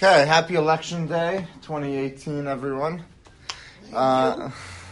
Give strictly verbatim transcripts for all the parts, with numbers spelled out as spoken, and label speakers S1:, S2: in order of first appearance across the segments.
S1: Okay, happy Election Day, twenty eighteen, everyone. Uh,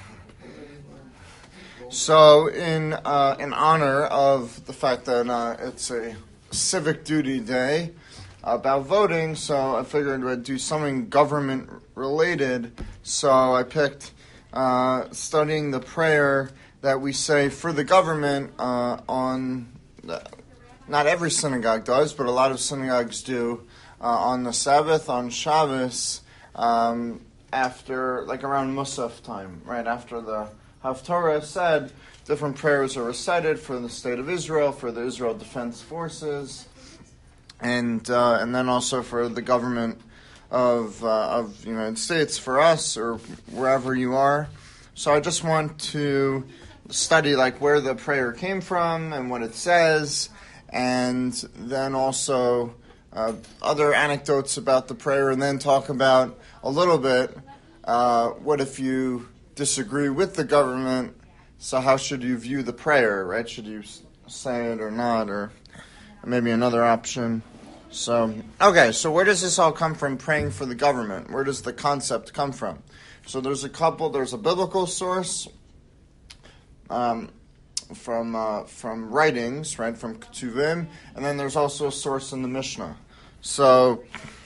S1: so, in uh, in honor of the fact that uh, it's a civic duty day about voting, so I figured I'd do something government related. So I picked uh, studying the prayer that we say for the government uh, on. The, not every synagogue does, but a lot of synagogues do. Uh, on the Sabbath, on Shabbos, um, after, like around Musaf time, right after the Haftorah said, different prayers are recited for the state of Israel, for the Israel Defense Forces, and uh, and then also for the government of uh, of the United States, for us, or wherever you are. So I just want to study like where the prayer came from and what it says, and then also Uh, other anecdotes about the prayer, and then talk about a little bit uh, what if you disagree with the government, so how should you view the prayer, right? Should you say it or not, or maybe another option? So, okay, so where does this all come from, praying for the government? Where does the concept come from? So there's a couple, there's a biblical source, um, from uh, from writings, right, from Ketuvim, and then there's also a source in the Mishnah. So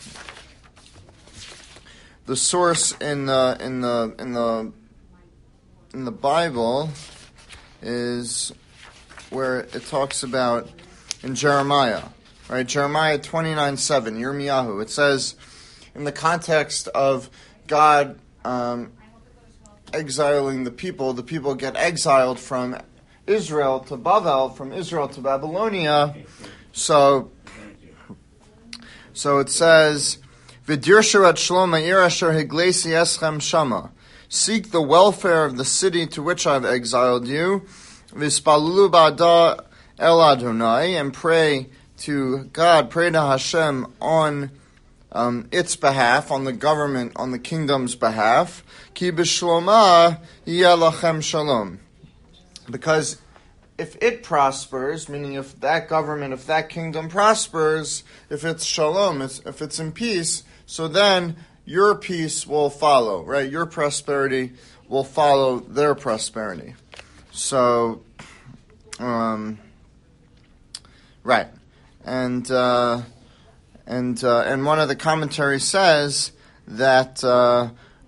S1: the source in the in the in the in the Bible is where it talks about in Jeremiah, right? Jeremiah twenty-nine seven, Yirmiyahu. It says in the context of God um, exiling the people, the people get exiled from Israel to Babel, from Israel to Babylonia. So, so it says, "V'dirshu et shalom ha'ir asher higlesi eschem shama." Seek the welfare of the city to which I have exiled you. V'spalulu ba'da el Adonai, and pray to God, pray to Hashem on um, its behalf, on the government, on the kingdom's behalf. Ki b'shloma yeh lachem shalom. Because if it prospers, meaning if that government, if that kingdom prospers, if it's shalom, if it's in peace, so then your peace will follow, right? Your prosperity will follow their prosperity. So, um, right. And, uh, and, uh, and one of the commentaries says that, uh,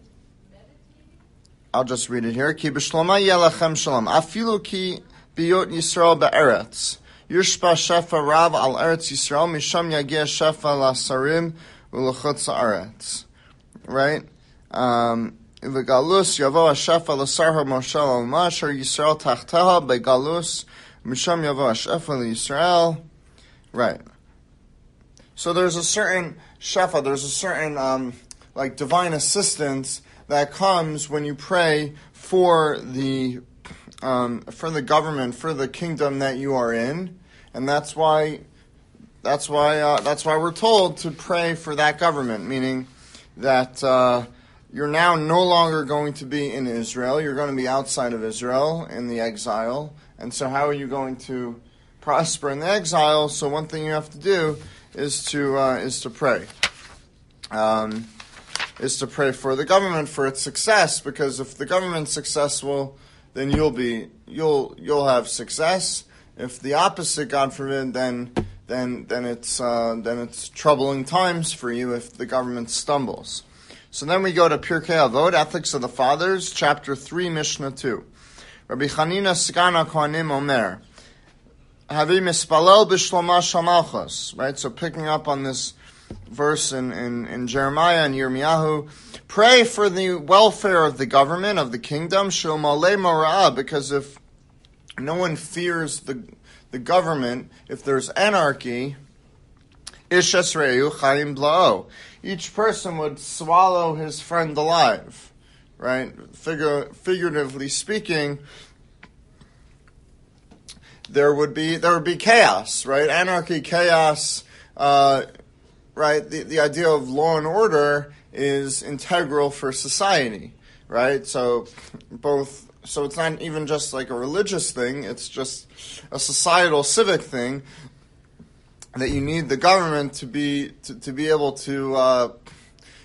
S1: I'll just read it here. Ki b'shloma yeh lachem shalom. Afilu ki biyot Yisrael be'eretz. Yushpa shefa rav al eretz Yisrael. Misham yageh shefa lasarim u'lechutz ha'aretz. Right? Um, V'galus yavo shefa lasarha moshel al asher Yisrael tachteha be'galus. Misham yavo shefa l'Yisrael. Right. So there's a certain shefa, there's a certain, um, like divine assistance that comes when you pray for the um, for the government, for the kingdom that you are in, and that's why that's why uh, that's why we're told to pray for that government. Meaning that uh, you're now no longer going to be in Israel; you're going to be outside of Israel in the exile. And so, how are you going to prosper in the exile? So, one thing you have to do is to uh, is to pray. Um, is to pray for the government for its success, because if the government's successful, then you'll be you'll you'll have success. If the opposite, God forbid, then then then it's uh, then it's troubling times for you if the government stumbles. So then we go to Pirkei Avot, Ethics of the Fathers, chapter three, Mishnah two. Rabbi Chanina Sgan HaKohanim Omer, Havi mispalel b'shloma shamalchos. Right, so picking up on this verse in, in, in Jeremiah and Yirmiyahu, pray for the welfare of the government, of the kingdom, shel malei mara'ah, because if no one fears the the government, if there's anarchy, ish esreu chayim bla'o, each person would swallow his friend alive, right? Figur- figuratively speaking, there would be there would be chaos, right? Anarchy, chaos, uh, right? The the idea of law and order is integral for society, right? So both, so it's not even just like a religious thing, it's just a societal civic thing that you need the government to be to, to be able to uh,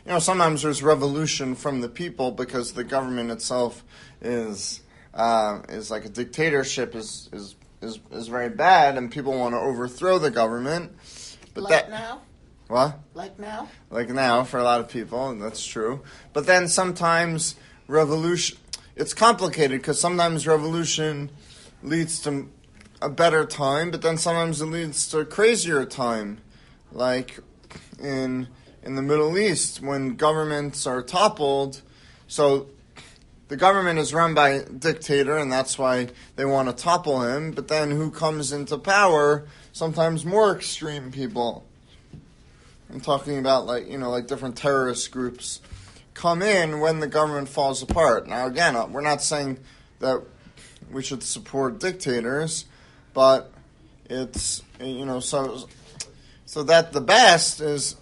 S1: you know, sometimes there's revolution from the people because the government itself is uh, is like a dictatorship is is is is very bad, and people want to overthrow the government. But
S2: like
S1: that
S2: now?
S1: What?
S2: Like now?
S1: Like now for a lot of people, and that's true. But then sometimes revolution, it's complicated because sometimes revolution leads to a better time, but then sometimes it leads to a crazier time, like in in the Middle East when governments are toppled. So the government is run by a dictator, and that's why they want to topple him. But then who comes into power? Sometimes more extreme people. I'm talking about like, you know, like different terrorist groups come in when the government falls apart. Now, again, we're not saying that we should support dictators, but it's, you know, so so that the best is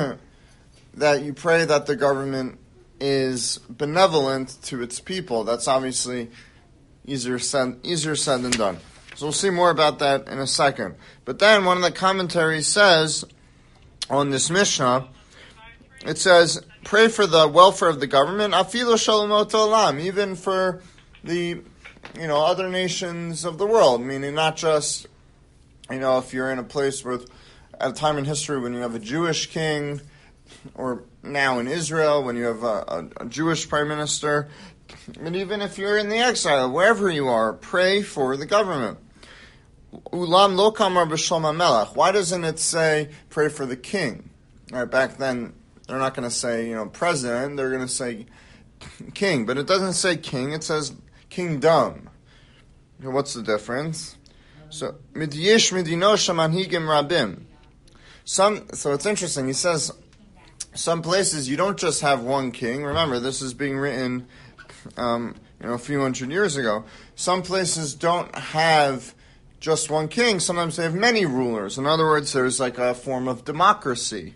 S1: that you pray that the government is benevolent to its people. That's obviously easier said, easier said than done. So we'll see more about that in a second. But then one of the commentaries says on this Mishnah, it says, pray for the welfare of the government, afilu shalomot olam, even for the, you know, other nations of the world, meaning not just, you know, if you're in a place with, at a time in history when you have a Jewish king, or now in Israel when you have a, a, a Jewish prime minister, but even if you're in the exile, wherever you are, pray for the government. Ulam lo kamar b'shlom melech. Why doesn't it say pray for the king? All right, back then they're not going to say, you know, president. They're going to say king, but it doesn't say king. It says kingdom. What's the difference? So midyesh midino shamanhigim rabim. Some. So it's interesting. He says some places you don't just have one king. Remember, this is being written, um, you know, a few hundred years ago. Some places don't have just one king. Sometimes they have many rulers. In other words, there's like a form of democracy.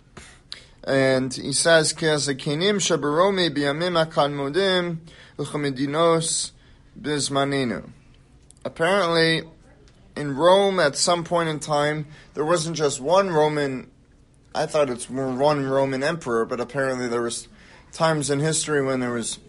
S1: And he says, "Ke'azakenim shabaromi biyamim hakalmodim uchamedinos bizmanenu." Apparently, in Rome, at some point in time, there wasn't just one Roman. I thought it's one Roman emperor, but apparently there was times in history when there was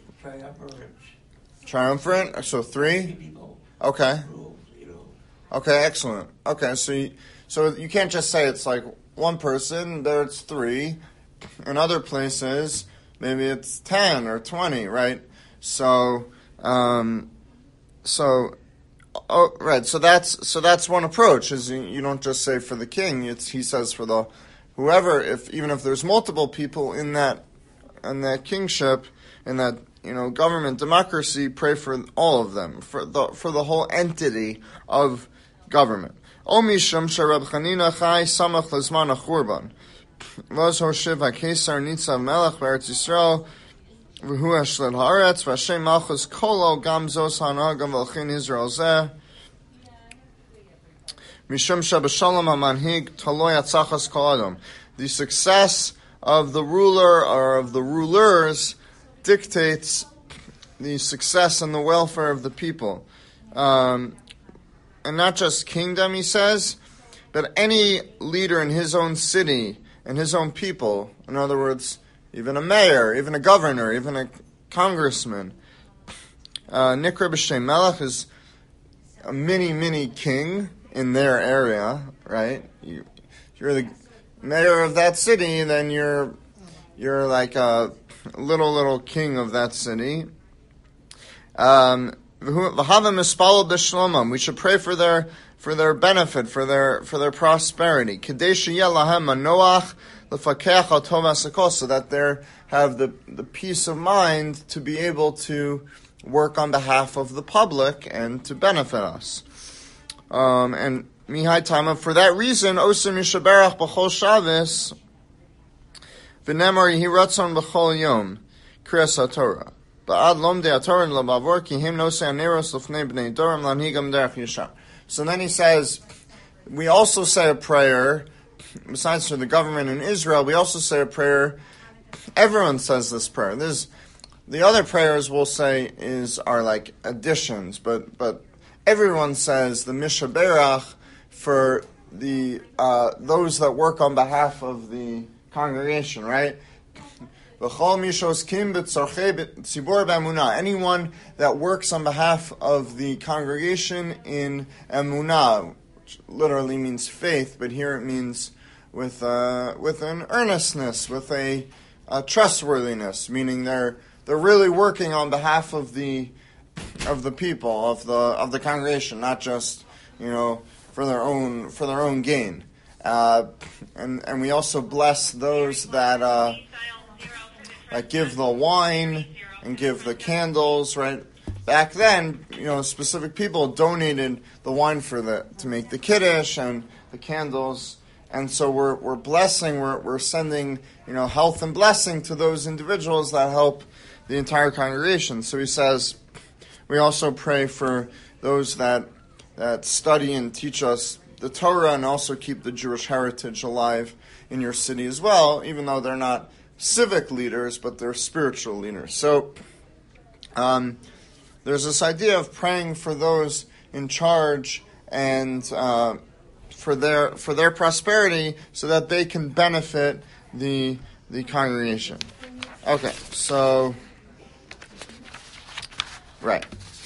S1: triumvirate. So three. Okay. Okay, excellent. Okay, so you, so you can't just say it's like one person. There it's three. In other places, maybe it's ten or twenty, right? So, um, so, oh, right. So that's so that's one approach. Is you, you don't just say for the king. It's he says for the whoever. If even if there's multiple people in that in that kingship, in that you know government democracy, pray for all of them, for the for the whole entity of government. O misham sharab chanina chai samach lezman achurban. Vaz hoshiv hakesar nitzav melech b'Eretz Yisrael v'hu hashled haaretz v'Hashem malchus kolo gam zos hanagam v'alchin Yisrael zeh mishum shabashalom hamanhig taloy atzachas kol adam. The success of the ruler or of the rulers dictates the success and the welfare of the people. Um, and not just kingdom, he says, but any leader in his own city and his own people. In other words, even a mayor, even a governor, even a congressman. Uh, Nikra b'Shem Melech is a mini, mini king in their area, right? You, if you're the mayor of that city, then you're you're like a little, little king of that city. Um, we should pray for their for their benefit, for their for their prosperity. So that they have the, the peace of mind to be able to work on behalf of the public and to benefit us. Um, and Mihai Tama, for that reason, Osim Yishaberach B'chol Shabbos, V'nemar Yehi Ratzon B'chol Yom, Kriyas HaTorah. So then he says, we also say a prayer, besides for the government in Israel, we also say a prayer. Everyone says this prayer. There's, the other prayers we'll say is are like additions, but but everyone says the Mishaberach for the uh, those that work on behalf of the congregation, right? Anyone that works on behalf of the congregation in emunah, which literally means faith, but here it means with uh, with an earnestness, with a, a trustworthiness, meaning they're they're really working on behalf of the of the people of the of the congregation, not just you know for their own for their own gain. Uh, and and we also bless those that uh, that give the wine and give the candles. Right back then, you know, specific people donated the wine for the to make the kiddush and the candles. And so we're we're blessing, we're we're sending, you know, health and blessing to those individuals that help the entire congregation. So he says, we also pray for those that that study and teach us the Torah and also keep the Jewish heritage alive in your city as well, even though they're not civic leaders, but they're spiritual leaders. So um, there's this idea of praying for those in charge and uh, for their for their prosperity, so that they can benefit the the congregation. Okay, so right.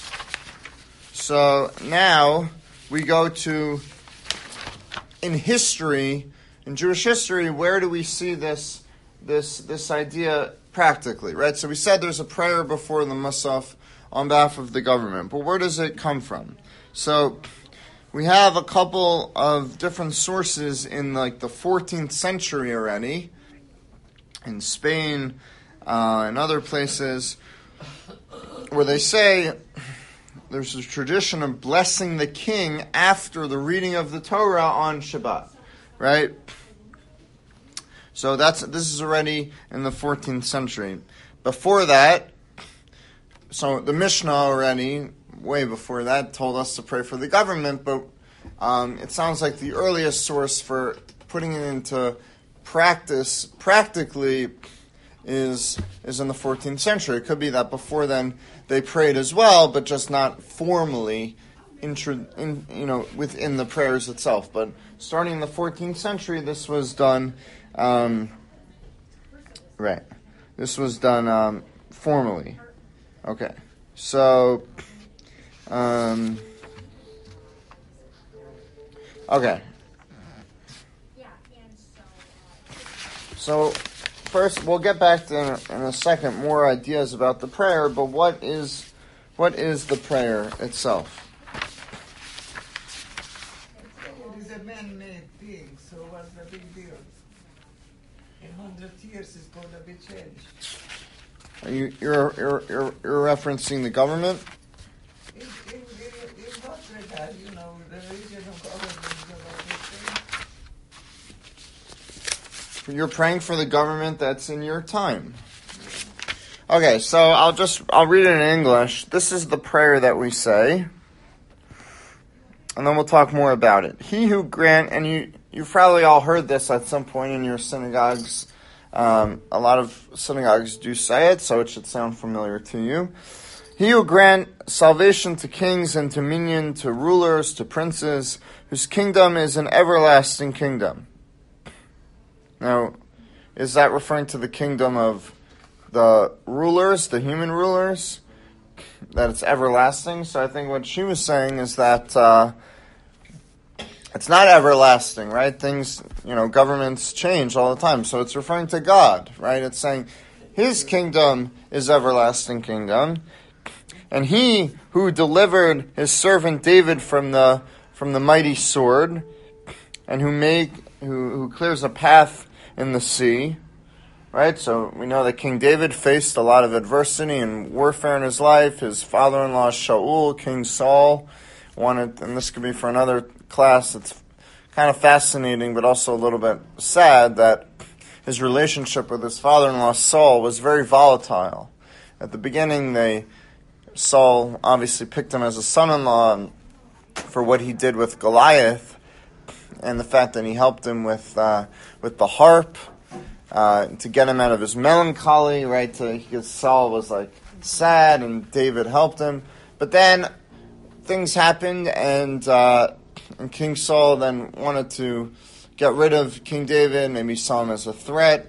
S1: So now we go to in history, in Jewish history, where do we see this this this idea practically? Right. So we said there's a prayer before the Musaf on behalf of the government, but where does it come from? So we have a couple of different sources in like the fourteenth century already, in Spain uh, and other places, where they say there's a tradition of blessing the king after the reading of the Torah on Shabbat, right? So that's this is already in the fourteenth century. Before that, so the Mishnah already, way before that, told us to pray for the government, but um, it sounds like the earliest source for putting it into practice, practically, is is in the fourteenth century. It could be that before then they prayed as well, but just not formally, intro, in, you know, within the prayers itself. But starting in the fourteenth century, this was done, um, right? This was done um, formally. Okay, so, um, okay. So, first, we'll get back to, in a, in a second, more ideas about the prayer, but what is what is the prayer itself?
S2: It is a man-made thing, so what's the big deal? In hundred years, it's going to be changed.
S1: Are you, you're, you're, you're, you're referencing the government?
S2: In, in, in, in what regard, you know, the religion of government is about this thing?
S1: You're praying for the government that's in your time. Okay, so I'll just, I'll read it in English. This is the prayer that we say. And then we'll talk more about it. He who grant, and you, you've probably all heard this at some point in your synagogues. Um, a lot of synagogues do say it, so it should sound familiar to you. He who grant salvation to kings and dominion to rulers, to princes, whose kingdom is an everlasting kingdom. Now, is that referring to the kingdom of the rulers, the human rulers, that it's everlasting? So I think what she was saying is that uh, it's not everlasting, right? Things, you know, governments change all the time. So it's referring to God, right? It's saying his kingdom is everlasting kingdom. And he who delivered his servant David from the from the mighty sword, and who make who, who clears a path in the sea, right? So we know that King David faced a lot of adversity and warfare in his life. His father-in-law Shaul, King Saul, wanted, and this could be for another class. It's kind of fascinating, but also a little bit sad that his relationship with his father-in-law Saul was very volatile. At the beginning, they Saul obviously picked him as a son-in-law for what he did with Goliath, and the fact that he helped him with uh, with the harp uh, to get him out of his melancholy, right? To, because Saul was like sad, and David helped him. But then things happened, and uh, and King Saul then wanted to get rid of King David. Maybe saw him as a threat,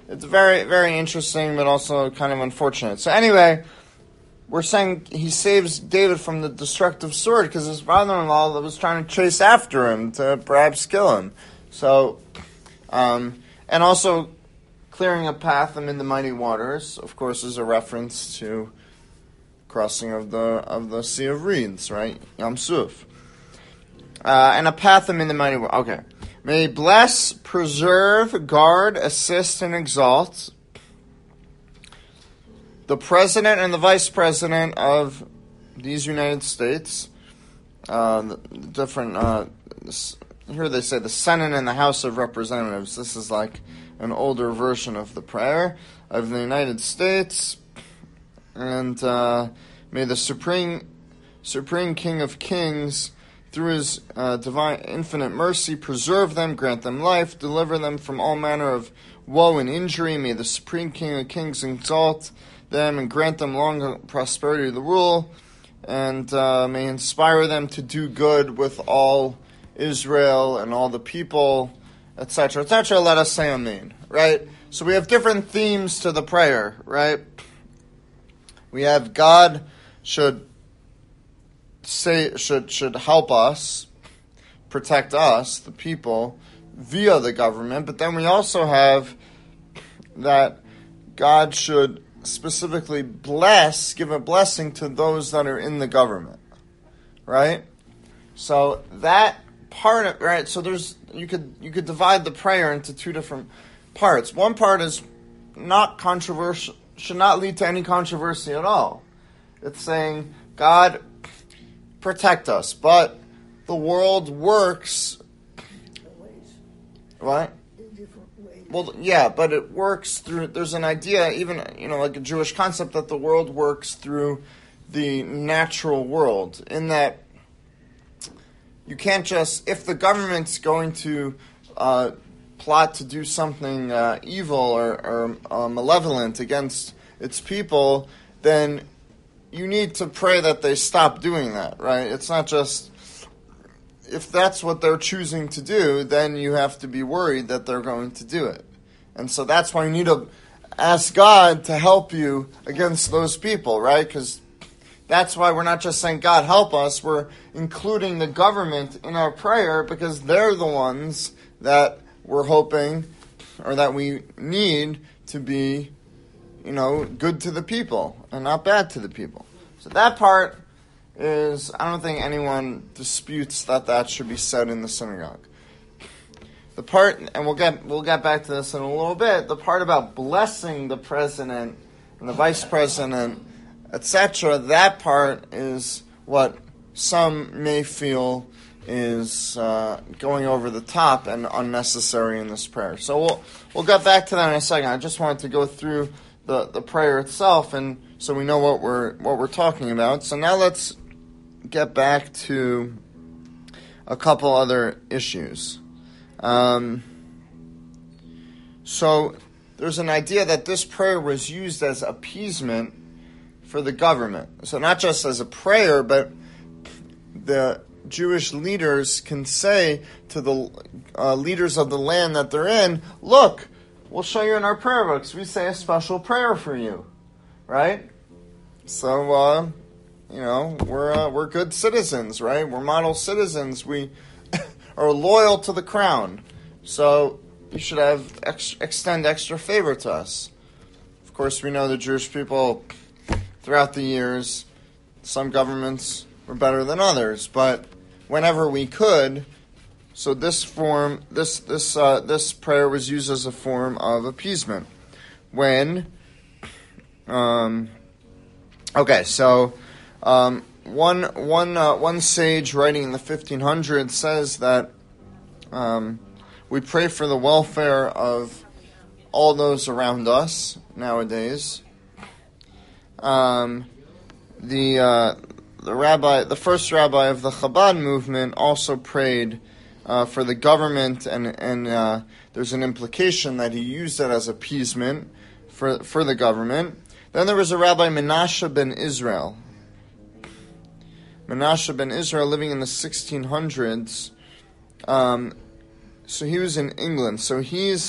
S1: it's very, very interesting, but also kind of unfortunate. So anyway, we're saying he saves David from the destructive sword because his brother-in-law was trying to chase after him to perhaps kill him. So, um, and also clearing a path amid the mighty waters, of course, is a reference to crossing of the of the Sea of Reeds, right? Yam Suf. Uh, and a path amid the mighty waters. Okay. May he bless, preserve, guard, assist, and exalt the President and the Vice President of these United States, uh, the different, uh, here they say the Senate and the House of Representatives. This is like an older version of the prayer of the United States. And uh, may the Supreme Supreme King of Kings, through his uh, divine infinite mercy, preserve them, grant them life, deliver them from all manner of woe and injury. May the Supreme King of Kings exalt them and grant them long prosperity to rule, and uh, may inspire them to do good with all Israel and all the people, et cetera, et cetera. Let us say amen, right? So we have different themes to the prayer, right? We have God should say should should help us, protect us, the people, via the government, but then we also have that God should specifically bless, give a blessing to those that are in the government, right? So that part of, right, so there's, you could you could divide the prayer into two different parts. One part is not controversial, should not lead to any controversy at all. It's saying, God, protect us, but the world works, what? Well, yeah, but it works through, there's an idea, even, you know, like a Jewish concept, that the world works through the natural world, in that you can't just, if the government's going to uh, plot to do something uh, evil or, or uh, malevolent against its people, then you need to pray that they stop doing that, right? It's not just, if that's what they're choosing to do, then you have to be worried that they're going to do it. And so that's why you need to ask God to help you against those people, right? Because that's why we're not just saying, God, help us. We're including the government in our prayer because they're the ones that we're hoping, or that we need to be, you know, good to the people and not bad to the people. So that part is, I don't think anyone disputes that that should be said in the synagogue. The part, and we'll get we'll get back to this in a little bit, the part about blessing the president and the vice president, et cetera, that part is what some may feel is uh, going over the top and unnecessary in this prayer. So we'll we'll get back to that in a second. I just wanted to go through the, the prayer itself, and so we know what we're what we're talking about. So now let's get back to a couple other issues. Um, so there's an idea that this prayer was used as appeasement for the government. So not just as a prayer, but the Jewish leaders can say to the uh, leaders of the land that they're in, look, we'll show you in our prayer books. We say a special prayer for you, right? So, uh, you know, we're uh, we're good citizens, right? We're model citizens. We are loyal to the crown. So you should have ex- extend extra favor to us. Of course, we know the Jewish people throughout the years, some governments were better than others, but whenever we could, so this form, this this uh, this prayer was used as a form of appeasement. When, um, okay, so um, one one uh, one sage writing in the fifteen hundreds says that um, we pray for the welfare of all those around us nowadays. Um, the uh, the rabbi, the first rabbi of the Chabad movement, also prayed uh, for the government, and and uh, there's an implication that he used it as appeasement for for the government. Then there was a Rabbi Menashe ben Israel. Menashe ben Israel, living in the sixteen hundreds. Um, so he was in England. So he's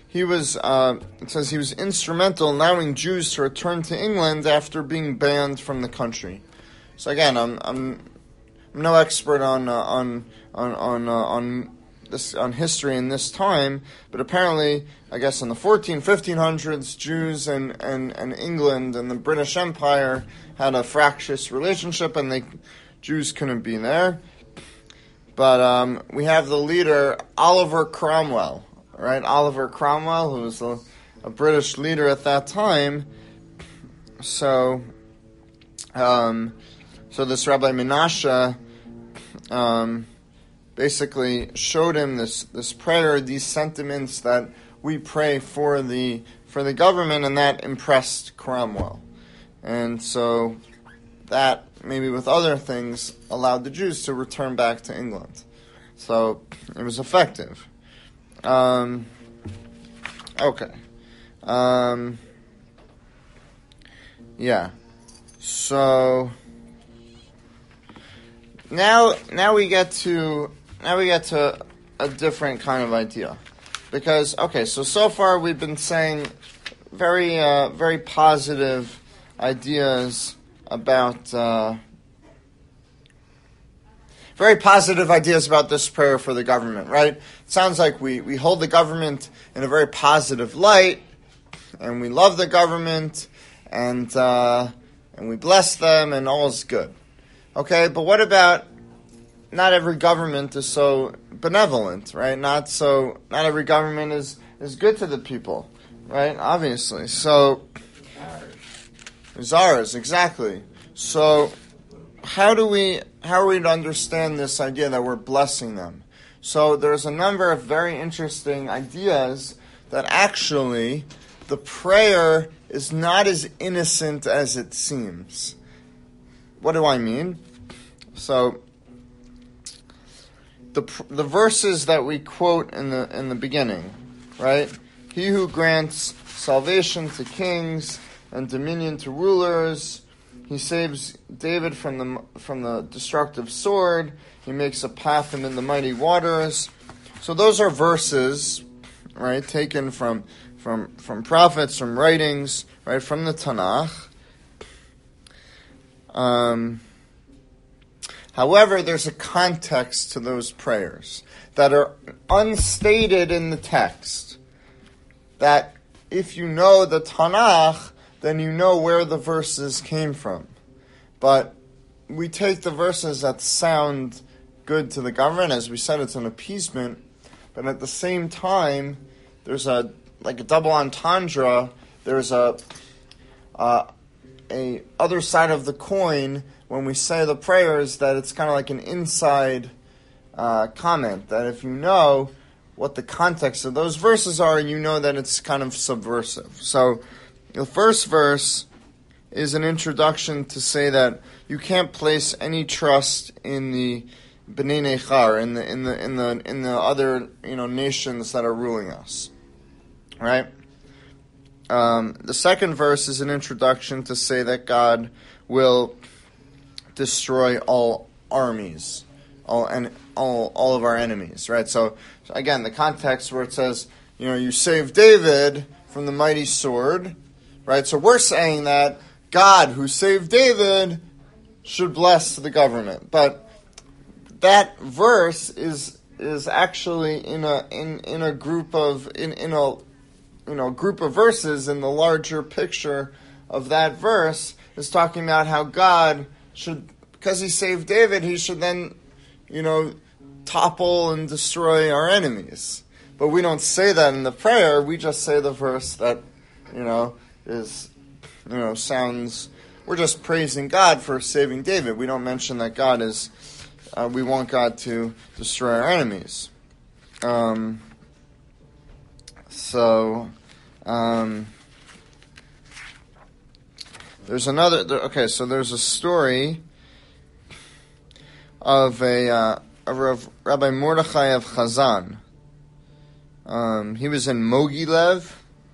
S1: he was, uh, it says he was instrumental in allowing Jews to return to England after being banned from the country. So again, I'm I'm, I'm no expert on uh, on on on uh, on this on history in this time, but apparently, I guess in the fourteen, fifteen hundreds, Jews and, and, and England and the British Empire had a fractious relationship, and they Jews couldn't be there. But um, we have the leader Oliver Cromwell. Right, Oliver Cromwell, who was a, a British leader at that time. So, um, so this Rabbi Menashe um, basically showed him this, this prayer, these sentiments that we pray for the for the government, and that impressed Cromwell. And so that, maybe with other things, allowed the Jews to return back to England. So it was effective. Um, okay. Um, yeah. So now, now we get to, now we get to a different kind of idea. Because, okay, so, so far we've been saying very, uh, very positive ideas about, uh, very positive ideas about this prayer for the government, right? It sounds like we, we hold the government in a very positive light, and we love the government, and uh, and we bless them, and all is good. Okay, but what about not every government is so benevolent, right? Not so not every government is, is good to the people, right? Obviously. So Czars, exactly. So How do we how are we to understand this idea that we're blessing them? So there's a number of very interesting ideas that actually the prayer is not as innocent as it seems. What do I mean? So the the verses that we quote in the in the beginning, right? He who grants salvation to kings and dominion to rulers. He saves David from the from the destructive sword. He makes a path in the mighty waters. So those are verses, right, taken from from from prophets, from writings, right, from the Tanakh. Um, however, there's a context to those prayers that are unstated in the text. That if you know the Tanakh, then you know where the verses came from. But we take the verses that sound good to the government. As we said, it's an appeasement. But at the same time, there's a like a double entendre. There's a uh, a other side of the coin when we say the prayers, that it's kind of like an inside uh, comment. That if you know what the context of those verses are, you know that it's kind of subversive. So the first verse is an introduction to say that you can't place any trust in the Bnei Nechar, in the in the in the in the other you know nations that are ruling us, right? Um, the second verse is an introduction to say that God will destroy all armies, all and all all of our enemies, right? So, so again, the context where it says, you know, you save David from the mighty sword. Right, so we're saying that God, who saved David, should bless the government. But that verse is is actually in a in, in a group of in, in a you know group of verses in the larger picture of that verse is talking about how God should, because he saved David, he should then you know topple and destroy our enemies. But we don't say that in the prayer. We just say the verse that you know. is, you know, sounds, we're just praising God for saving David. We don't mention that God is, uh, we want God to destroy our enemies. Um, so, um, there's another, there, okay, so there's a story of a, uh, of Rabbi Mordechai of Chazan. Um, he was in Mogilev.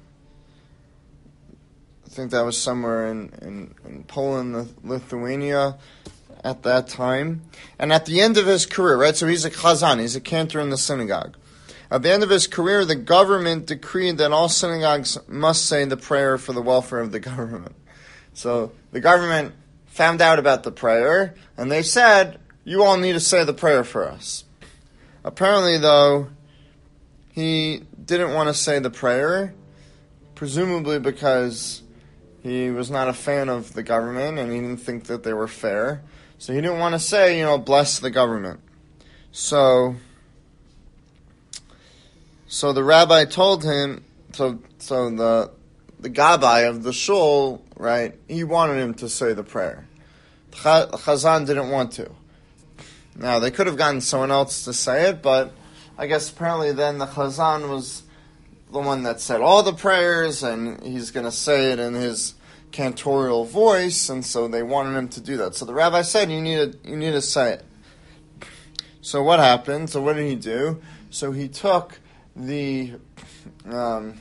S1: I think that was somewhere in, in, in Poland, Lithuania at that time. And at the end of his career, right, so he's a chazan, he's a cantor in the synagogue. At the end of his career, the government decreed that all synagogues must say the prayer for the welfare of the government. So the government found out about the prayer, and they said, you all need to say the prayer for us. Apparently, though, he didn't want to say the prayer, presumably because he was not a fan of the government, and he didn't think that they were fair. So he didn't want to say, you know, bless the government. So... So the rabbi told him, so so the the gabbai of the shul, right, he wanted him to say the prayer. The Chazan didn't want to. Now, they could have gotten someone else to say it, but I guess apparently then the Chazan was the one that said all the prayers, and he's going to say it in his cantorial voice, and so they wanted him to do that. So the rabbi said, you need to, you need to say it. So what happened? So what did he do? So he took... The um,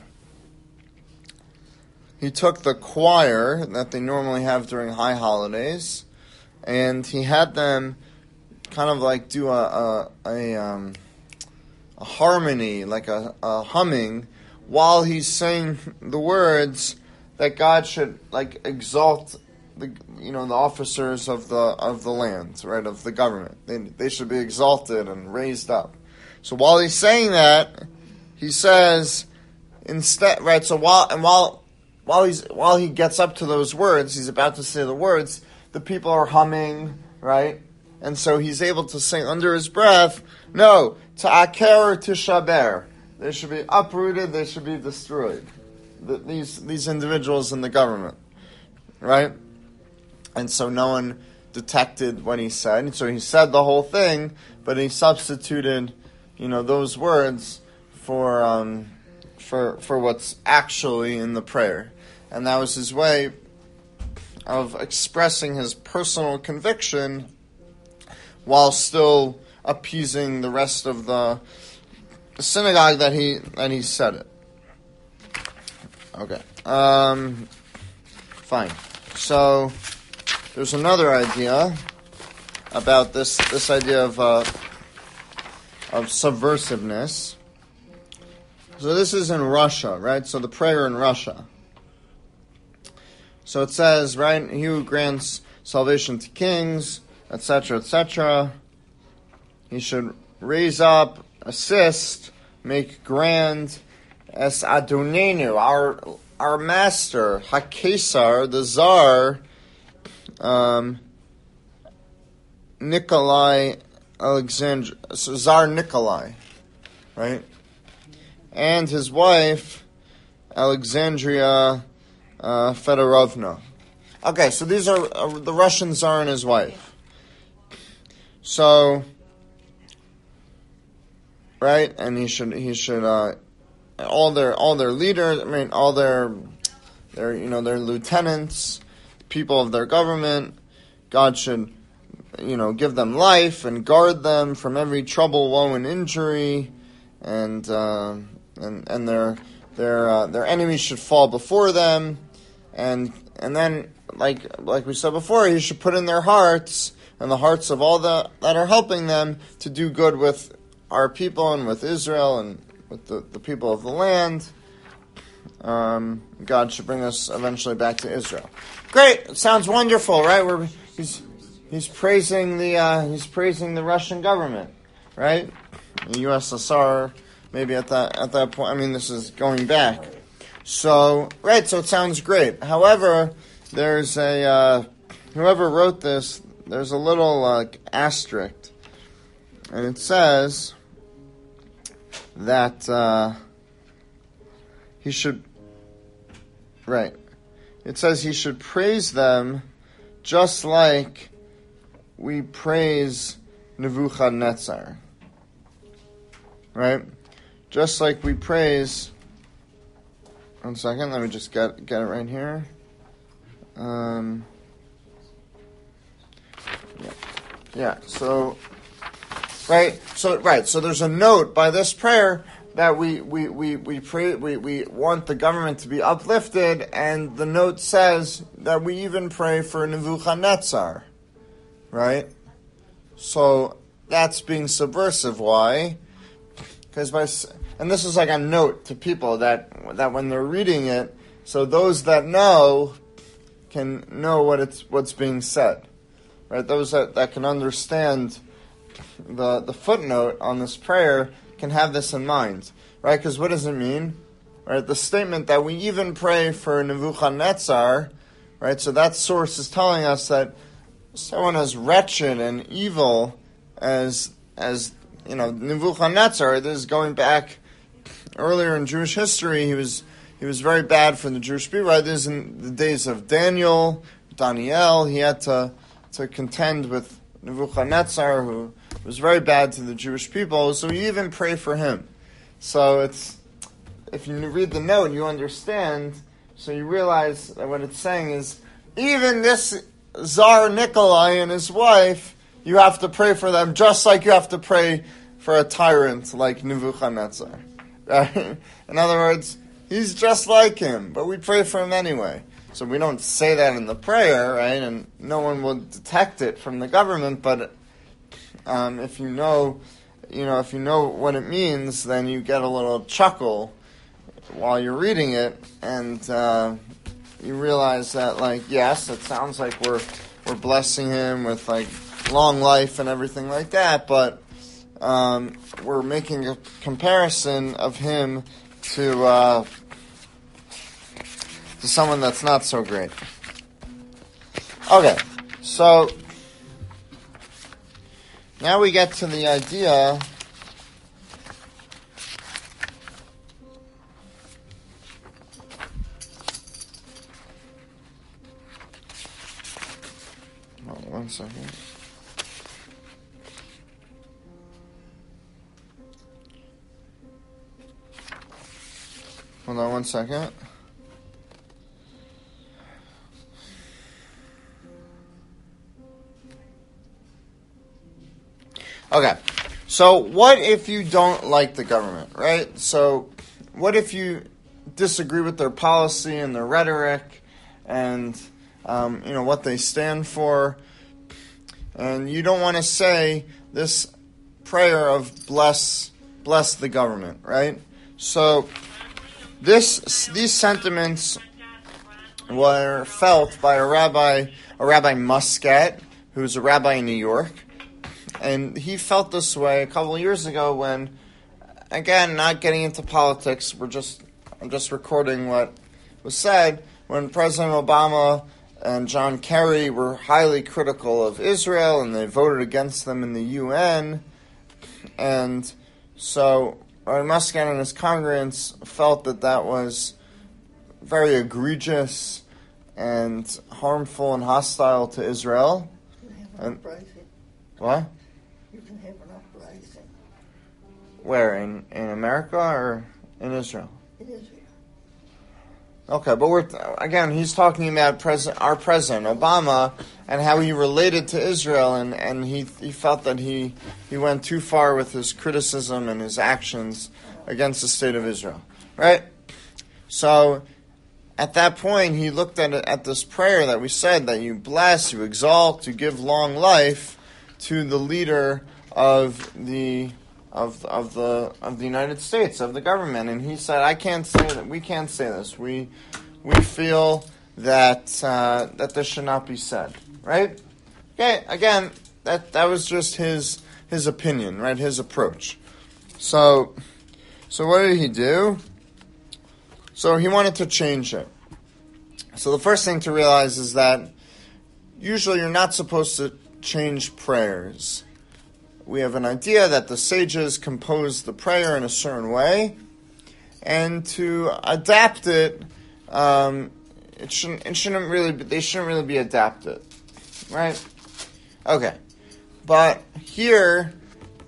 S1: he took the choir that they normally have during high holidays, and he had them kind of like do a a, a, um, a harmony, like a, a humming, while he's saying the words that God should like exalt the you know the officers of the of the land, right, of the government. They they should be exalted and raised up. So while he's saying that, he says instead, right? So while and while while he's while he gets up to those words, he's about to say the words. The people are humming, right? And so he's able to say under his breath, "No, ta'aker tishaber. They should be uprooted. They should be destroyed. The, these these individuals in the government, right?" And so no one detected what he said. So he said the whole thing, but he substituted, you know, those words for um, for for what's actually in the prayer, and that was his way of expressing his personal conviction while still appeasing the rest of the, the synagogue that he that he said it. Okay, um, fine. So there's another idea about this this idea of uh, of subversiveness. So this is in Russia, right? So the prayer in Russia. So it says, right, he who grants salvation to kings, et cetera, et cetera. He should raise up, assist, make grand, es Adonenu, our our master, HaKesar, the Tsar, um, Nikolai Alexander, so Tsar Nikolai, right? And his wife, Alexandria uh, Fedorovna. Okay, so these are uh, the Russian Tsar and his wife. So, right, and he should he should uh, all their all their leaders. I mean, all their their you know their lieutenants, people of their government. God should you know give them life and guard them from every trouble, woe, and injury, and. Uh, And and their their uh, their enemies should fall before them, and and then like like we said before, he should put in their hearts and the hearts of all the that are helping them to do good with our people and with Israel and with the, the people of the land. Um, God should bring us eventually back to Israel. Great, it sounds wonderful, right? We're, he's he's praising the uh, he's praising the Russian government, right? The U S S R. Maybe at that at that point, I mean, this is going back. So, right, so it sounds great. However, there's a, uh, whoever wrote this, there's a little uh, asterisk. And it says that uh, he should, right, it says he should praise them just like we praise Nebuchadnezzar. Right? Just like we praise, one second, let me just get get it right here. Um, yeah, yeah. So, right. So, right. So, there's a note by this prayer that we we we we pray we we want the government to be uplifted, and the note says that we even pray for Nebuchadnezzar. Right. So that's being subversive. Why? because by and this is like a note to people that that when they're reading it, so those that know can know what it's what's being said, right? Those that, that can understand the the footnote on this prayer can have this in mind, right? Because what does it mean, right? The statement that we even pray for Nebuchadnezzar, right? So that source is telling us that someone as wretched and evil as as you know Nebuchadnezzar. This is going back earlier in Jewish history. He was he was very bad for the Jewish people. Right? This is in the days of Daniel, Daniel. He had to to contend with Nebuchadnezzar, who was very bad to the Jewish people. So you even pray for him. So it's if you read the note, you understand. So you realize that what it's saying is even this Tsar Nikolai and his wife, you have to pray for them just like you have to pray for a tyrant like Nebuchadnezzar. Right? In other words, he's just like him, but we pray for him anyway. So we don't say that in the prayer, right? And no one will detect it from the government, but um, if you know, you know, if you know what it means, then you get a little chuckle while you're reading it, and uh, you realize that, like, yes, it sounds like we're we're blessing him with like long life and everything like that, but um, we're making a comparison of him to uh, to someone that's not so great. Okay, so now we get to the idea. One second. Hold on one second. Okay. So what if you don't like the government, right? So what if you disagree with their policy and their rhetoric and um, you know what they stand for? And you don't want to say this prayer of bless bless the government, right? So this these sentiments were felt by a rabbi, a Rabbi Muscat, who's a rabbi in New York, and he felt this way a couple of years ago when, again, not getting into politics, we're just I'm just recording what was said when President Obama and John Kerry were highly critical of Israel, and they voted against them in the U N. And so Rabbi Muscat and his congregants felt that that was very egregious and harmful and hostile to Israel.
S2: You can have an
S1: And,
S2: uprising.
S1: what?
S2: You can have an uprising.
S1: Where? In, in America or in Israel?
S2: In Israel.
S1: Okay, but we're again. He's talking about president, our president Obama, and how he related to Israel, and, and he he felt that he he went too far with his criticism and his actions against the state of Israel. Right. So, at that point, he looked at it, at this prayer that we said that you bless, you exalt, you give long life to the leader of the. Of of the of the United States, of the government, and he said, "I can't say that. We can't say this. We we feel that uh, that this should not be said." Right? Okay. Again, that that was just his his opinion, right? His approach. So so what did he do? So he wanted to change it. So the first thing to realize is that usually you're not supposed to change prayers. We have an idea that the sages composed the prayer in a certain way, and to adapt it, um, it shouldn't. It shouldn't really. Be, they shouldn't really be adapted, right? Okay, but here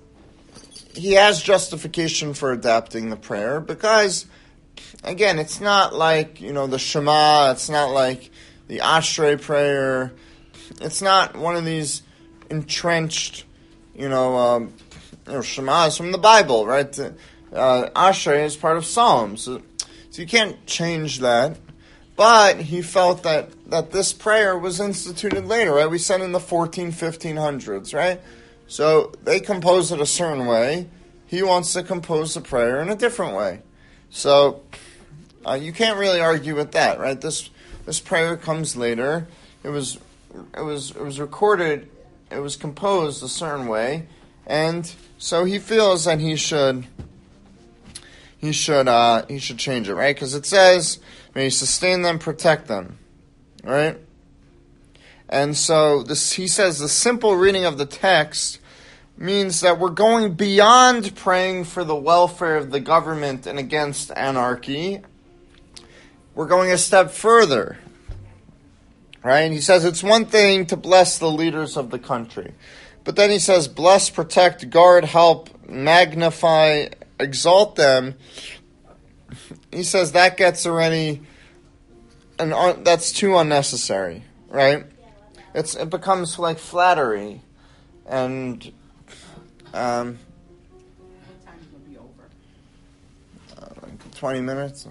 S1: he has justification for adapting the prayer because, again, it's not like you know the Shema. It's not like the Ashrei prayer. It's not one of these entrenched. You know, um, you know, Shema is from the Bible, right? Uh, Ashrei is part of Psalms, so, so you can't change that. But he felt that, that this prayer was instituted later, right? We said in the fourteen, fifteen hundreds, right? So they composed it a certain way, he wants to compose the prayer in a different way. So uh, you can't really argue with that, right? This this prayer comes later. It was it was it was recorded. It was composed a certain way, and so he feels that he should he should uh, he should change it, right? Because it says, "May you sustain them, protect them," right? And so this, he says, the simple reading of the text means that we're going beyond praying for the welfare of the government and against anarchy. We're going a step further, right? He says it's one thing to bless the leaders of the country, but then he says, bless, protect, guard, help, magnify, exalt them. He says that gets already, and that's too unnecessary, right? It's it becomes like flattery, and um,
S3: what time will be over?
S1: Uh, like twenty minutes.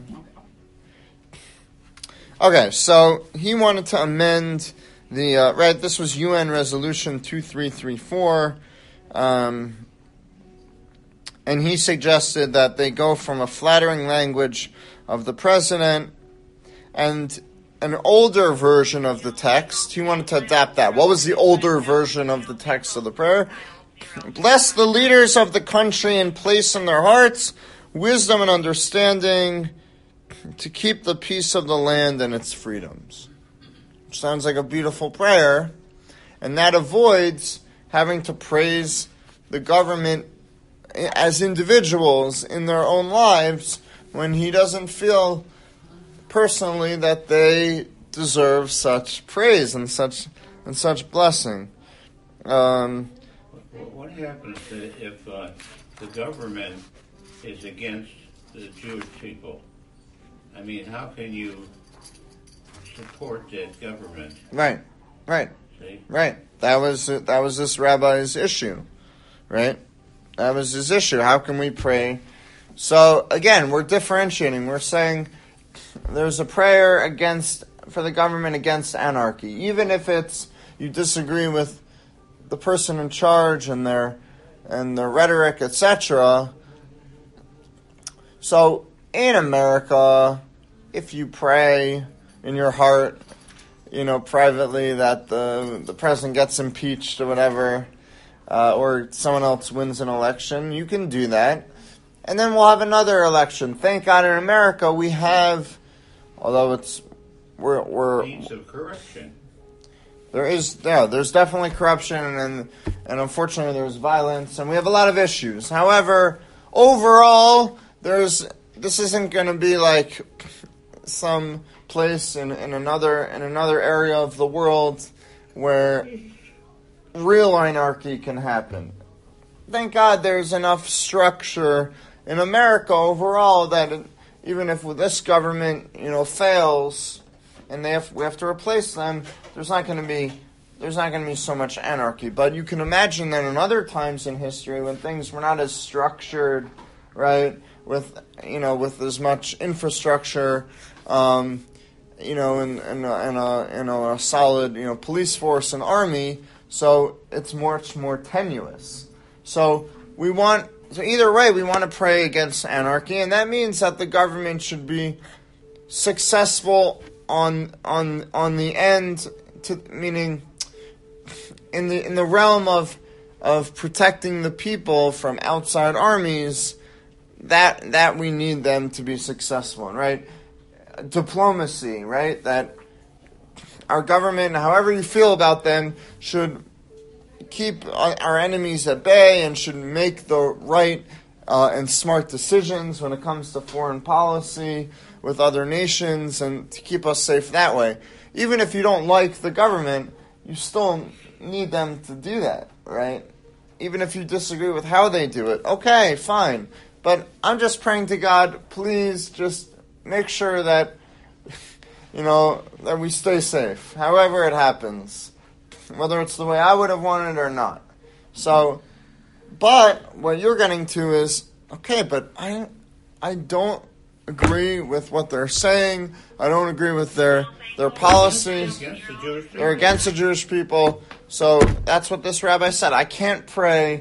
S1: Okay, so he wanted to amend the uh, right. This was U N Resolution two three three four, um, and he suggested that they go from a flattering language of the president and an older version of the text. He wanted to adapt that. What was the older version of the text of the prayer? Bless the leaders of the country and place in their hearts wisdom and understanding to keep the peace of the land and its freedoms. Which sounds like a beautiful prayer, and that avoids having to praise the government as individuals in their own lives when he doesn't feel personally that they deserve such praise and such and such blessing. Um,
S4: what, what happens if uh, the government is against the Jewish people? I mean, how can you support that government?
S1: Right, right,
S4: See?
S1: right. That was that was this rabbi's issue, right? That was his issue. How can we pray? So again, we're differentiating. We're saying there's a prayer against for the government against anarchy, even if it's you disagree with the person in charge and their and their rhetoric, et cetera. So in America, if you pray in your heart, you know, privately that the the president gets impeached or whatever, uh, or someone else wins an election, you can do that. And then we'll have another election. Thank God in America we have, although it's, we're, we're
S4: Means of corruption.
S1: There is, yeah, there's definitely corruption and, and unfortunately there's violence and we have a lot of issues. However, overall, there's, this isn't going to be like some place in, in another, in another area of the world where real anarchy can happen. Thank God there's enough structure in America overall that it, even if this government, you know, fails and they have, we have to replace them, there's not going to be there's not going to be so much anarchy. But you can imagine that in other times in history when things were not as structured, right, with you know with as much infrastructure, um, you know, and and and a, and a solid you know police force and army, so it's much more tenuous. So we want. So either way, we want to pray against anarchy, and that means that the government should be successful on on on the end, to, meaning in the in the realm of of protecting the people from outside armies. That that we need them to be successful in, right? Diplomacy, right? That our government, however you feel about them, should keep our enemies at bay and should make the right uh, and smart decisions when it comes to foreign policy with other nations and to keep us safe that way. Even if you don't like the government, you still need them to do that, right? Even if you disagree with how they do it. Okay, fine. But I'm just praying to God, please just make sure that, you know, that we stay safe, however it happens. Whether it's the way I would have wanted or not. So, but what you're getting to is, okay, but I I don't agree with what they're saying. I don't agree with their their policies.
S4: Against the Jewish people.
S1: They're against the Jewish people. So that's what this rabbi said. I can't pray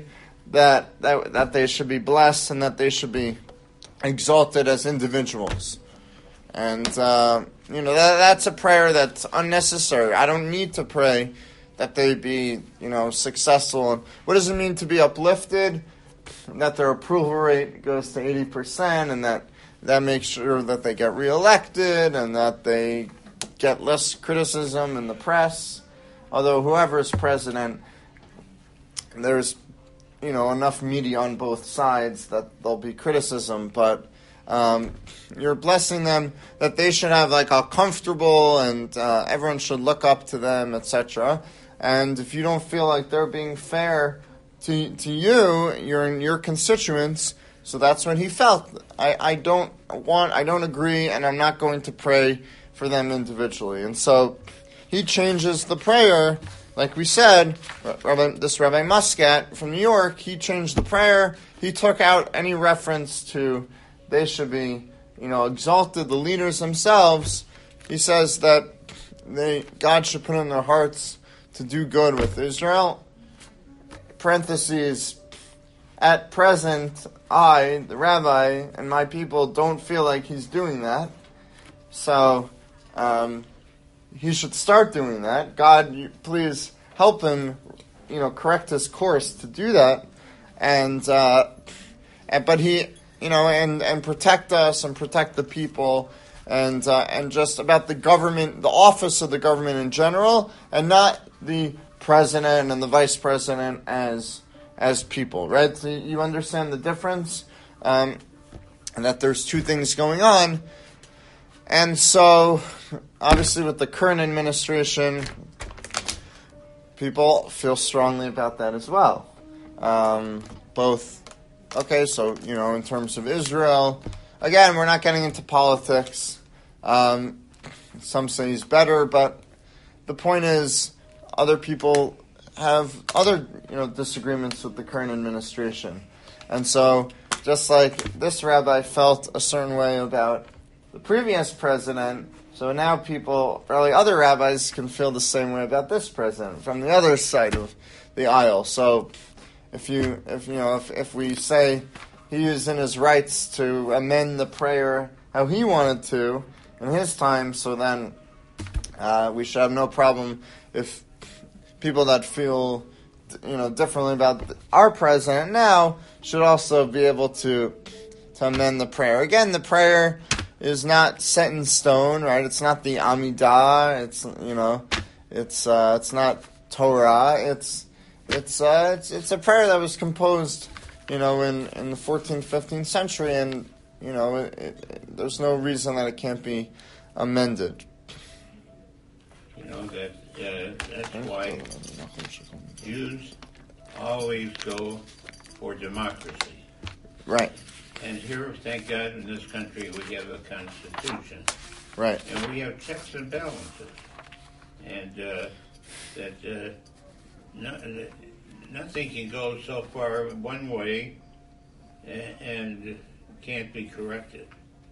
S1: that, that that they should be blessed and that they should be exalted as individuals. And, uh, you know, that, that's a prayer that's unnecessary. I don't need to pray that they be, you know, successful. What does it mean to be uplifted? That their approval rate goes to eighty percent and that that makes sure that they get reelected and that they get less criticism in the press. Although whoever is president, there's, you know, enough media on both sides that there'll be criticism, but um, you're blessing them that they should have like a comfortable and uh, everyone should look up to them, et cetera. And if you don't feel like they're being fair to to you, you're in your constituents. So that's what he felt. I, I don't want, I don't agree, and I'm not going to pray for them individually. And so he changes the prayer. Like we said, Rabbi, this Rabbi Muscat from New York, he changed the prayer. He took out any reference to they should be, you know, exalted, the leaders themselves. He says that they God should put in their hearts to do good with Israel. Parentheses, at present, I, the rabbi, and my people don't feel like he's doing that. So, um, he should start doing that. God, you, please help him, you know, correct his course to do that. And, uh, and but he, you know, and, and protect us and protect the people and, uh, and just about the government, the office of the government in general, and not the president and the vice president as as people, right? So you understand the difference, um, and that there's two things going on. And so, obviously, with the current administration, people feel strongly about that as well. Um, both, okay, so, you know, in terms of Israel, again, we're not getting into politics. Um, some say he's better, but the point is, other people have other, you know, disagreements with the current administration. And so, just like this rabbi felt a certain way about the previous president, so now people, probably other rabbis, can feel the same way about this president from the other side of the aisle. So, if you, if you know, if, if we say he is in his rights to amend the prayer how he wanted to in his time, so then uh, we should have no problem if people that feel, you know, differently about our president now should also be able to to amend the prayer. Again, the prayer is not set in stone, right? It's not the Amidah. It's, you know, it's uh, it's not Torah. It's it's uh, it's it's a prayer that was composed, you know, in, in the fourteenth, fifteenth century, and you know, it, it, there's no reason that it can't be amended.
S4: You know that. Uh, that's why Jews always go for democracy.
S1: Right.
S4: And here, thank God, in this country we have a constitution.
S1: Right.
S4: And we have checks and balances. And uh, that uh, no, nothing can go so far one way and, and can't be corrected.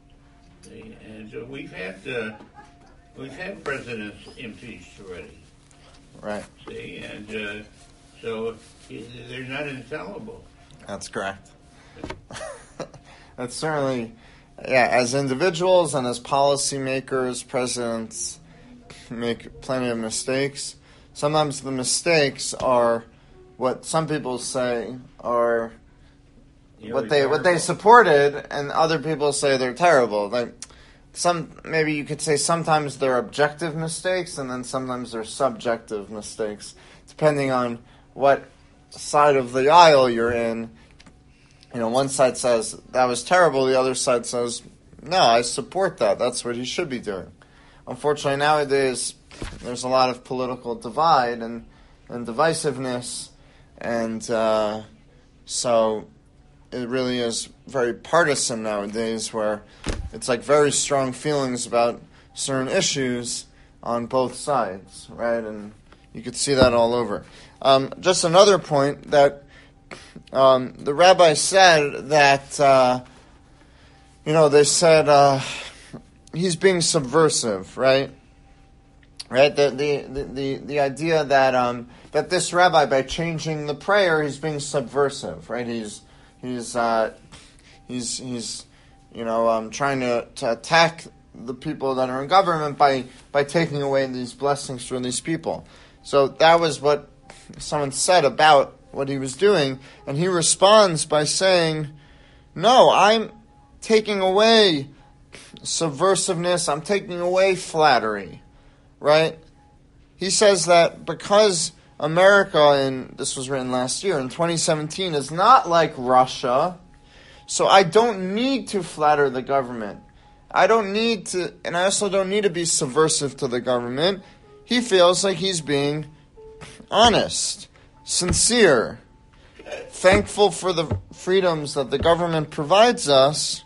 S4: And uh, we've had... Uh, We've had presidents impeached already.
S1: Right.
S4: See, and uh, so they're not infallible.
S1: That's correct. That's certainly, yeah, as individuals and as policymakers, presidents make plenty of mistakes. Sometimes the mistakes are what some people say are what they what they supported, and other people say they're terrible. Like, some, maybe you could say sometimes they're objective mistakes, and then sometimes they're subjective mistakes, depending on what side of the aisle you're in. You know, one side says, that was terrible, the other side says, no, I support that, that's what he should be doing. Unfortunately, nowadays, there's a lot of political divide and, and divisiveness, and uh, so it really is very partisan nowadays, where it's like very strong feelings about certain issues on both sides, right? And you could see that all over. Um, just another point that um, the rabbi said that, uh, you know, they said uh, he's being subversive, right? Right? The the the the, the idea that um, that this rabbi, by changing the prayer, he's being subversive. Right? He's he's uh, he's he's you know um, trying to, to attack the people that are in government by by taking away these blessings from these people. So that was what someone said about what he was doing, and he responds by saying, "No, I'm taking away subversiveness. I'm taking away flattery." Right? He says that because America, and this was written last year, in twenty seventeen, is not like Russia, so I don't need to flatter the government. I don't need to, and I also don't need to be subversive to the government. He feels like he's being honest, sincere, thankful for the freedoms that the government provides us.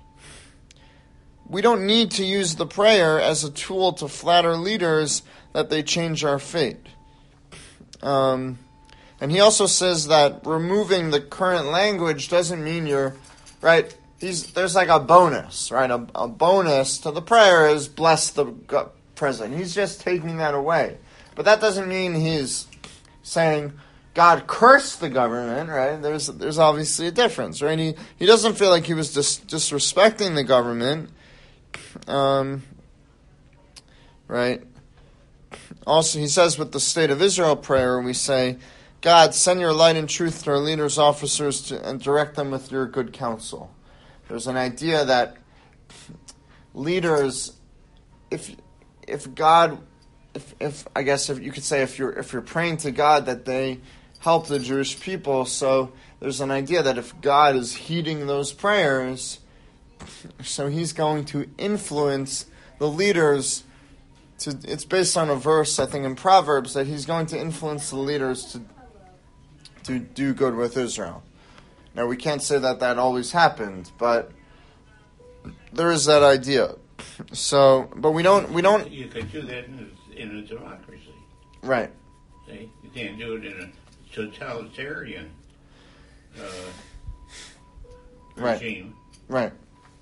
S1: We don't need to use the prayer as a tool to flatter leaders that they change our fate. Um, and he also says that removing the current language doesn't mean you're, right, he's, there's like a bonus, right? A, a bonus to the prayer is bless the go- president. He's just taking that away. But that doesn't mean he's saying, God curse the government, right? There's there's obviously a difference, right? He, he doesn't feel like he was dis- disrespecting the government. Um, right? Also, he says with the State of Israel prayer, we say, God, send your light and truth to our leaders, officers, to, and direct them with your good counsel. There's an idea that leaders, if if God, if if I guess if you could say if you're if you're praying to God that they help the Jewish people, so there's an idea that if God is heeding those prayers, so he's going to influence the leaders to, it's based on a verse, I think, in Proverbs, that he's going to influence the leaders to to do good with Israel. Now, we can't say that that always happened, but there is that idea. So, but we don't, we don't...
S4: You could do that in a, in a democracy.
S1: Right.
S4: See? You can't do it in a totalitarian uh, regime.
S1: Right. Right.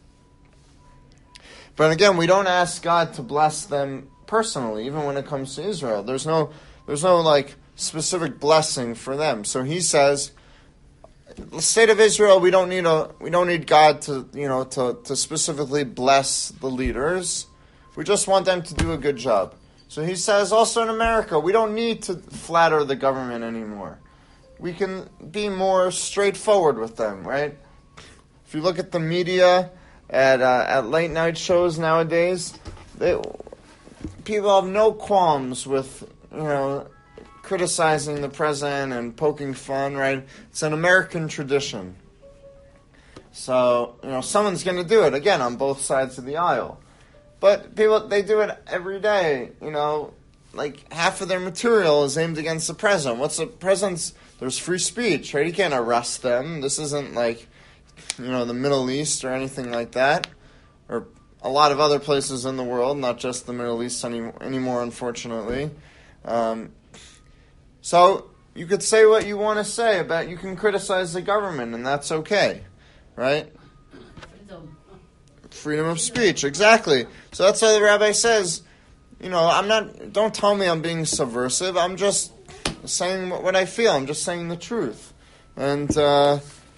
S1: But again, we don't ask God to bless them personally, even when it comes to Israel. There's no, there's no like specific blessing for them. So he says, the state of Israel, we don't need a, we don't need God to, you know, to, to specifically bless the leaders. We just want them to do a good job. So he says, also in America, we don't need to flatter the government anymore. We can be more straightforward with them, right? If you look at the media, At uh, at late night shows nowadays, they, people have no qualms with, you know, criticizing the president and poking fun, right? It's an American tradition. So, you know, someone's going to do it, again, on both sides of the aisle. But people, they do it every day, you know, like half of their material is aimed against the president. What's the president's, there's free speech, right? He can't arrest them. This isn't like, you know, the Middle East or anything like that, or a lot of other places in the world, not just the Middle East any, anymore, unfortunately. Um, so you could say what you want to say about, you can criticize the government, and that's okay, right? Freedom. Freedom of speech, exactly. So that's why the rabbi says, you know, I'm not, don't tell me I'm being subversive, I'm just saying what I feel, I'm just saying the truth. And, uh,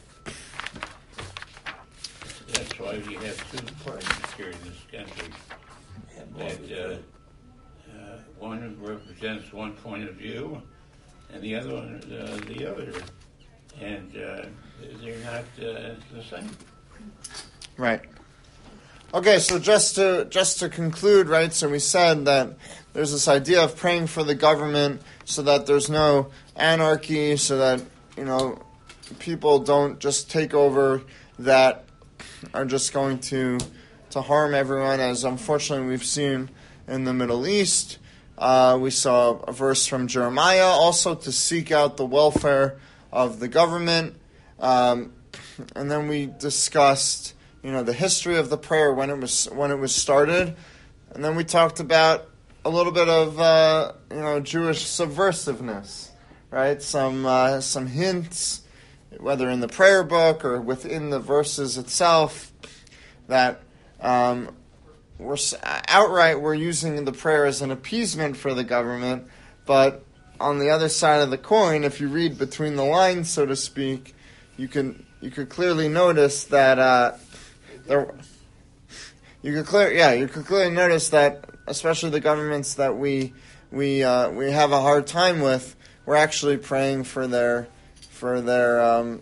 S4: that's why we have two parties here in this country. That uh, uh, one represents one point of view, and the other one uh, the other, and uh, they're not uh, the same.
S1: Right. Okay, so just to just to conclude, right? So we said that there's this idea of praying for the government so that there's no anarchy, so that, you know, people don't just take over that are just going to to harm everyone, as unfortunately we've seen in the Middle East. Uh, we saw a verse from Jeremiah also to seek out the welfare of the government. Um, and then we discussed, you know, the history of the prayer when it was when it was started. And then we talked about a little bit of uh, you know, Jewish subversiveness, right? Some uh, some hints, whether in the prayer book or within the verses itself, that um, we're s- outright we're using the prayer as an appeasement for the government, but on the other side of the coin, if you read between the lines, so to speak, you can you could clearly notice that uh, there. You could clear, yeah, you could clearly notice that, especially the governments that we we uh, we have a hard time with, we're actually praying for their for their um,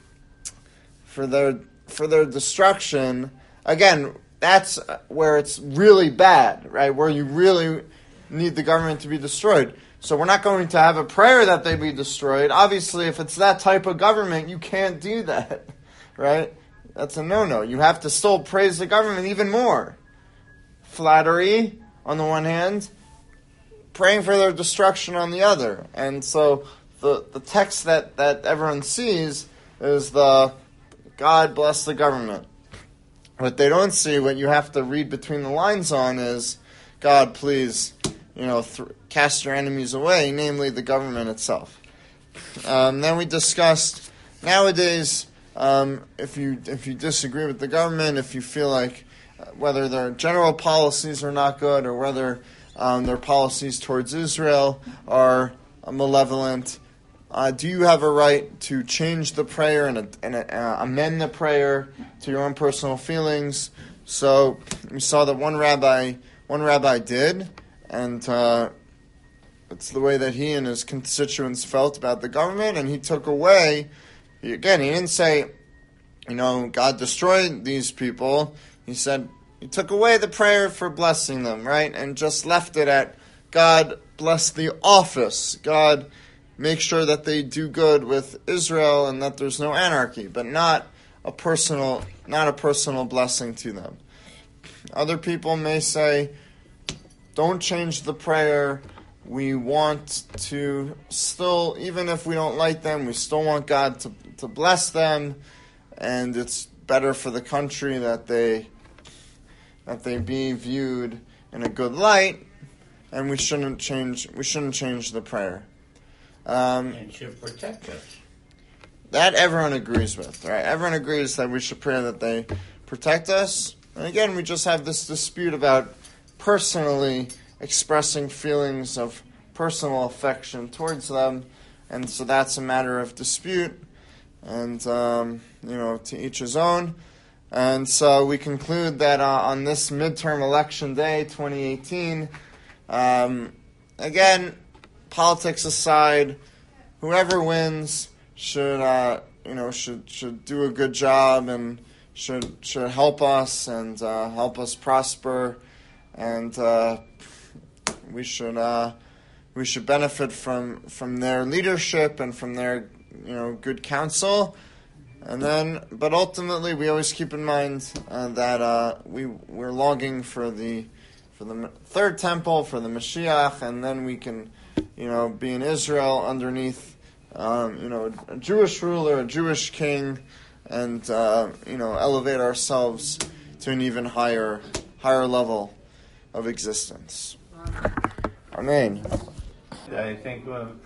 S1: for their for their destruction. Again, that's where it's really bad, right? Where you really need the government to be destroyed. So we're not going to have a prayer that they be destroyed. Obviously, if it's that type of government, you can't do that, right? That's a no-no. You have to still praise the government even more. Flattery on the one hand, praying for their destruction on the other. And so the the text that, that everyone sees is the God bless the government. What they don't see, what you have to read between the lines on is, God, please, you know, th- cast your enemies away, namely the government itself. Um, then we discussed nowadays, um, if you if you disagree with the government, if you feel like uh, whether their general policies are not good or whether um, their policies towards Israel are uh, malevolent, uh, do you have a right to change the prayer and, uh, and uh, amend the prayer to your own personal feelings? So we saw that one rabbi one rabbi did, and uh, it's the way that he and his constituents felt about the government, and he took away, he, again, he didn't say, you know, God destroyed these people. He said, he took away the prayer for blessing them, right, and just left it at, God bless the office. God make sure that they do good with Israel and that there's no anarchy, but not a personal, not a personal blessing to them. Other people may say, don't change the prayer. We want to still, even if we don't like them, we still want God to, to bless them, and it's better for the country that they that they be viewed in a good light, and we shouldn't change we shouldn't change the prayer. Um,
S4: and should protect us.
S1: That everyone agrees with, right? Everyone agrees that we should pray that they protect us. And again, we just have this dispute about personally expressing feelings of personal affection towards them, and so that's a matter of dispute, and um, you know, to each his own. And so we conclude that uh, on this midterm election day, twenty eighteen, um, again, politics aside, whoever wins should uh, you know should should do a good job and should should help us and uh, help us prosper, and uh, we should uh, we should benefit from, from their leadership and from their you know good counsel. And then, but ultimately, we always keep in mind uh, that uh, we we're longing for the for the third temple, for the Mashiach, and then we can you know be in Israel underneath um, you know a Jewish ruler, a Jewish king, and uh, you know elevate ourselves to an even higher higher level of existence. Amen.
S4: I think uh,